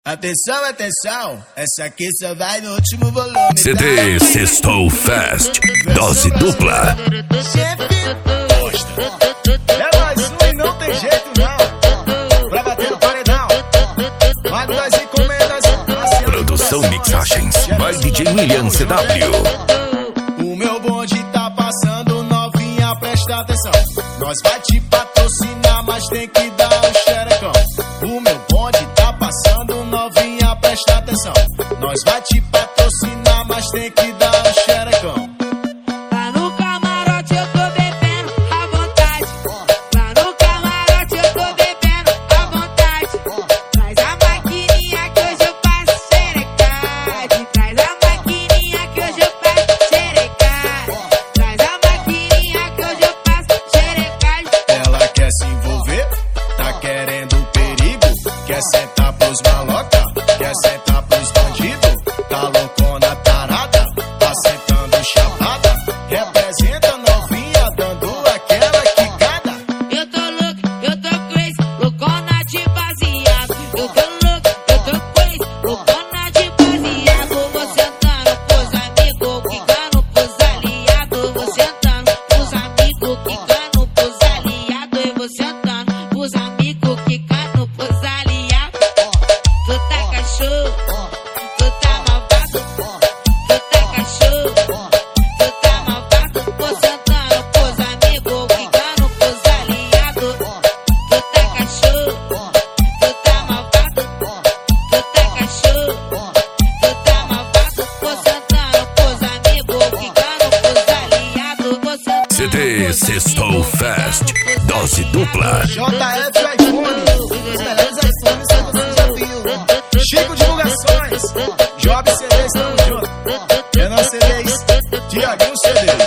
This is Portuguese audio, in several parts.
Atenção, atenção, essa aqui só vai no último volume. CD Sextou Fest, dose dupla. É mais um e não tem jeito não. Pra bater no paredão, manda das encomendas. Produção Mixagens, by DJ William CW. O meu bonde tá passando, novinha, presta atenção. Nós vai te patrocinar, mas tem que dar um xerecão. O meu bonde tá passando, novinha, presta atenção. Nós vai te patrocinar, mas tem que dar um xerecão. Lá no camarote eu tô bebendo à vontade. Lá no camarote eu tô bebendo à vontade. Traz a maquininha que hoje eu faço xerecade. Traz a maquininha que hoje eu faço xerecade. Traz a maquininha que hoje eu faço xerecade. Ela quer se envolver, tá querendo perigo. Quer sentar pros maloca, quer sentar pros bandidos. Tá loucona, tarada, tá sentando chapada. Representa novinha, dando aquela quicada. Eu tô louco, eu tô crazy, loucona de baseado. Eu tô louco, eu tô crazy, loucona de baseado. Vou sentando pros amigos, quicando pros aliados. Vou sentando pros amigos, quicando pros aliados. Eu vou sentando pros amigos, quicando pros aliados. Tu tá cachorro, tu tá malvado. Tu tá cachorro, tu tá malvado. Vou sentando pros amigos, quicando pros aliados. Tu tá cachorro, tu tá malvado. Tu tá cachorro, tu tá malvado. Vou sentando pros amigos, quicando pros aliados. Vou sentando CD Sextou Fest, dose dupla. JF iPhone, os melhores iPhones que você já viu. Chico Divulgações, Job CDs, tamo junto. Renan CDs, Tiaguinho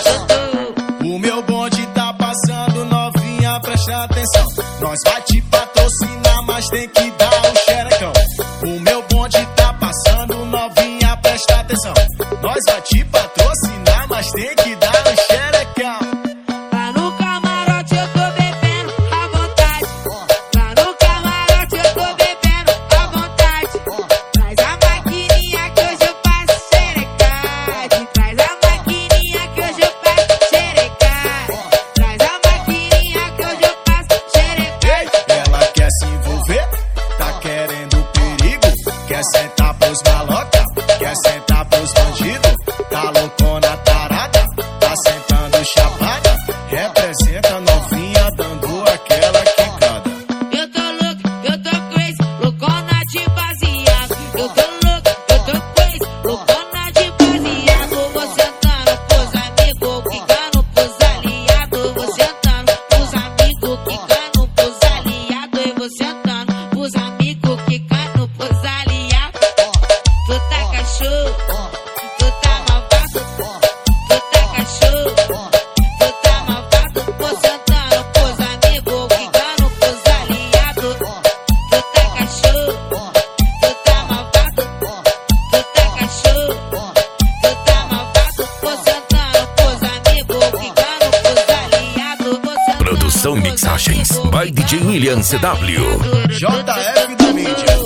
CDs. O meu bonde tá passando, novinha, presta atenção. Nós vai te patrocinar, mas tem que dar um xerecão. O meu bonde tá passando, novinha, presta atenção. Nós vai te patrocinar, mas tem que dar um xerecão. Lá no camarote eu tô bebendo à vontade. Lá no camarote eu tô bebendo à vontade. Traz a maquininha que hoje eu faço xerecade. Traz a maquininha que hoje eu faço xerecade. Traz a maquininha que hoje eu faço xerecade. Ela quer se envolver, tá querendo perigo. Quer sentar pros maloca, quer sentar pros bandidos. Tá loucona, tarada, tá sentando chapada. Representa novinha, dando aquela quicada. Eu tô louco, eu tô crazy, loucona de baseado. Eu tô louco, eu tô crazy, loucona de baseado. Vou sentando pros amigos, quicando pros aliados. Vou sentando pros amigos, quicando pros aliados. Eu vou sentando pros amigos, quicando pros aliados. Tu tá cachorro, tu tá malvado. Tu tá cachorro, tu tá malvado. Vou sentando pros amigos, quicando pros aliados. Tu tá cachorro, tu tá malvado. Tu tá cachorro, tu tá malvado. Vou sentando pros amigos, quicando pros aliados. Vou sentando Produção pros Mixagens, amigos, by DJ William CW. JF da mídia.